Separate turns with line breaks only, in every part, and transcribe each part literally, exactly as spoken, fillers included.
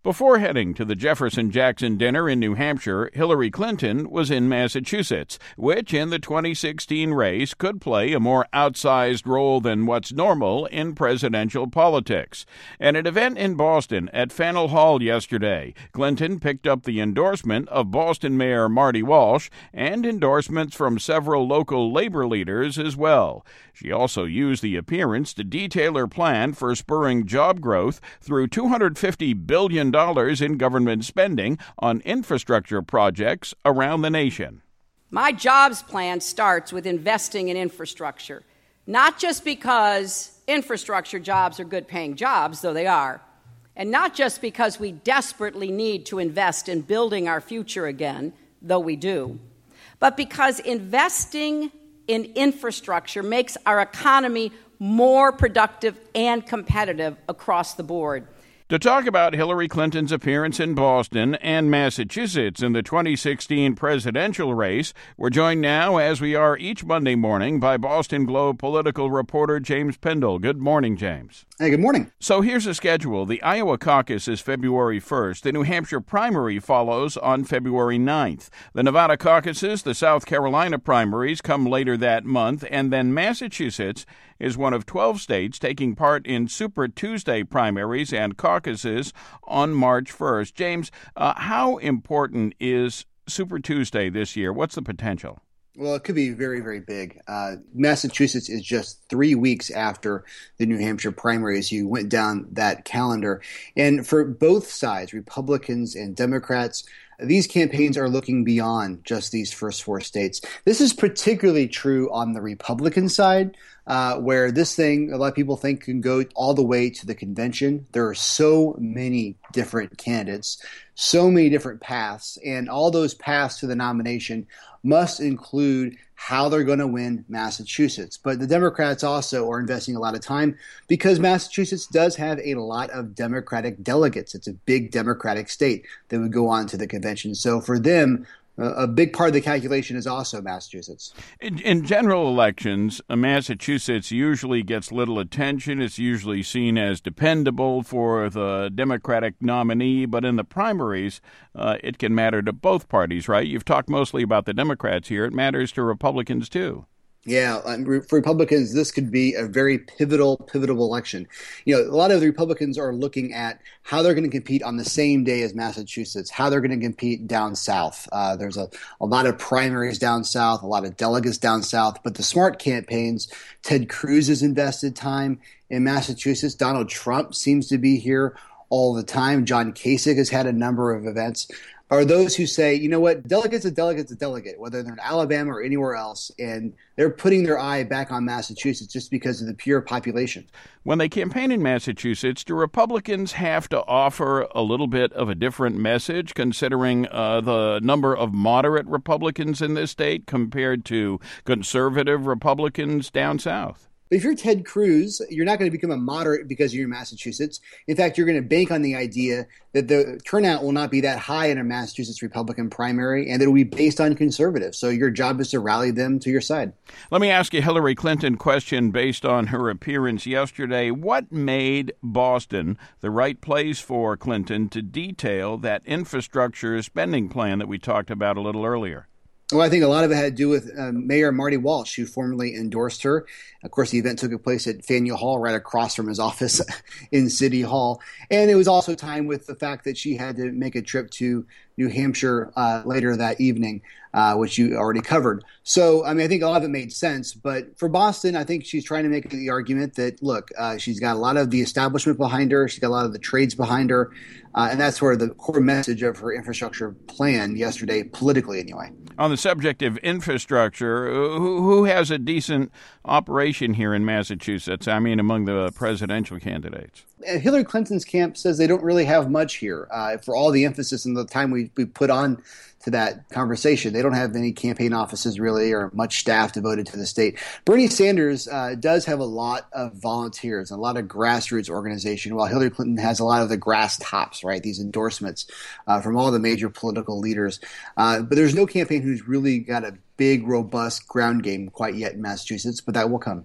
Before heading to the Jefferson-Jackson dinner in New Hampshire, Hillary Clinton was in Massachusetts, which in the twenty sixteen race could play a more outsized role than what's normal in presidential politics. At an event in Boston at Faneuil Hall yesterday, Clinton picked up the endorsement of Boston Mayor Marty Walsh and endorsements from several local labor leaders as well. She also used the appearance to detail her plan for spurring job growth through two hundred fifty billion dollars in government spending on infrastructure projects around the nation.
My jobs plan starts with investing in infrastructure, not just because infrastructure jobs are good-paying jobs, though they are, and not just because we desperately need to invest in building our future again, though we do, but because investing in infrastructure makes our economy more productive and competitive across the board.
To talk about Hillary Clinton's appearance in Boston and Massachusetts in the twenty sixteen presidential race, we're joined now, as we are each Monday morning, by Boston Globe political reporter James Pendle. Good morning, James.
Hey, good morning.
So here's the schedule. The Iowa caucus is February first. The New Hampshire primary follows on February ninth. The Nevada caucuses, the South Carolina primaries come later that month, and then Massachusetts is one of twelve states taking part in Super Tuesday primaries and caucuses on March first. James, uh, how important is Super Tuesday this year? What's the potential?
Well, it could be very, very big. Uh, Massachusetts is just three weeks after the New Hampshire primaries. You went down that calendar. And for both sides, Republicans and Democrats, these campaigns are looking beyond just these first four states. This is particularly true on the Republican side, uh, where this thing, a lot of people think, can go all the way to the convention. There are so many different candidates, so many different paths, and all those paths to the nomination must include how they're going to win Massachusetts. But the Democrats also are investing a lot of time because Massachusetts does have a lot of Democratic delegates. It's a big Democratic state that would go on to the convention. So for them, a big part of the calculation is also Massachusetts.
In, in general elections, Massachusetts usually gets little attention. It's usually seen as dependable for the Democratic nominee. But in the primaries, uh, it can matter to both parties, right? You've talked mostly about the Democrats here. It matters to Republicans, too.
Yeah, for Republicans, this could be a very pivotal, pivotal election. You know, a lot of the Republicans are looking at how they're going to compete on the same day as Massachusetts, how they're going to compete down south. Uh, there's a, a lot of primaries down south, a lot of delegates down south, but the smart campaigns, Ted Cruz has invested time in Massachusetts. Donald Trump seems to be here all the time. John Kasich has had a number of events. Are those who say, you know what, delegate's a delegate's a delegate, whether they're in Alabama or anywhere else, and they're putting their eye back on Massachusetts just because of the pure population.
When they campaign in Massachusetts, do Republicans have to offer a little bit of a different message, considering uh, the number of moderate Republicans in this state compared to conservative Republicans down south?
If you're Ted Cruz, you're not going to become a moderate because you're in Massachusetts. In fact, you're going to bank on the idea that the turnout will not be that high in a Massachusetts Republican primary and that it will be based on conservatives. So your job is to rally them to your side.
Let me ask you a Hillary Clinton question based on her appearance yesterday. What made Boston the right place for Clinton to detail that infrastructure spending plan that we talked about a little earlier?
Well, I think a lot of it had to do with uh, Mayor Marty Walsh, who formally endorsed her. Of course, the event took place at Faneuil Hall, right across from his office in City Hall. And it was also timed with the fact that she had to make a trip to New Hampshire uh, later that evening, uh, which you already covered. So, I mean, I think a lot of it made sense. But for Boston, I think she's trying to make the argument that, look, uh, she's got a lot of the establishment behind her. She's got a lot of the trades behind her. Uh, and that's where the core message of her infrastructure plan yesterday, politically anyway.
On the subject of infrastructure, who, who has a decent operation here in Massachusetts? I mean, among the presidential candidates.
Hillary Clinton's camp says they don't really have much here. Uh, for all the emphasis and the time we, we put on to that conversation, they don't have any campaign offices really or much staff devoted to the state. Bernie Sanders uh, does have a lot of volunteers, a lot of grassroots organization, while Hillary Clinton has a lot of the grass tops, right? These endorsements uh, from all the major political leaders. Uh, but there's no campaign who's really got a big, robust ground game quite yet in Massachusetts, but that will come.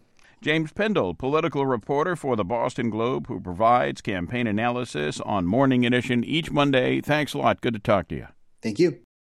James Pendle, political reporter for the Boston Globe, who provides campaign analysis on Morning Edition each Monday. Thanks a lot. Good to talk to you.
Thank you.